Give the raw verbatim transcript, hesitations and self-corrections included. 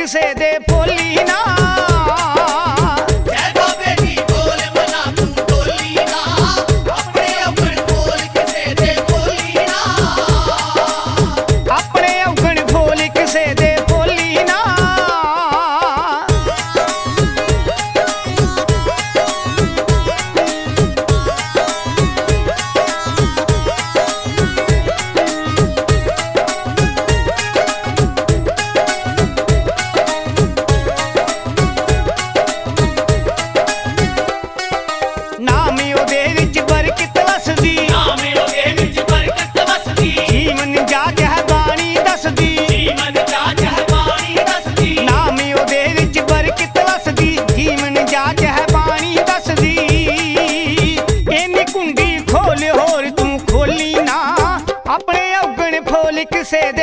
ਕਿਸੇ ਦੇ ਭੋਲੀ ਨਾ। ਜੈ ਬਾਬੇ ਦੀ ਬੋਲ ਮਨਾ ਤੂੰ ਢੋਲੀ ਨਾ, ਆਪਣੇ ਔਗਣ ਬੋਲ ਕਿਸੇ ਦੇ ਭੋਲੀ ਨਾ। ਆਪਣੇ ਔਗਣ ਬੋਲ ਕਿਸੇ ਦੇ ਭੋਲੀ ਨਾ। ਨਾਮ ਉਹਦੇ ਵਿੱਚ ਬਰਕਤ ਵਸਦੀ, ਨਾਮ ਉਹਦੇ ਵਿੱਚ ਬਰਕਤ ਵਸਦੀ, ਜੀਵਨ ਜਾਚ ਹੈ ਬਾਣੀ ਦੱਸਦੀ। ਜੀਵਨ ਜਾਚ ਹੈ ਬਾਣੀ ਦੱਸਦੀ, ਨਾਮ ਉਹਦੇ ਵਿੱਚ ਬਰਕਤ ਵਸਦੀ, ਜੀਵਨ ਜਾਚ ਹੈ ਬਾਣੀ ਦੱਸਦੀ। ਇੰਨੀ ਕੁੰਡੀ ਖੋਲ ਹੋਰ ਤੂੰ ਖੋਲੀ ਨਾ, ਆਪਣੇ ਔਗਣ ਫੋਲ ਕਿਸੇ ਦੇ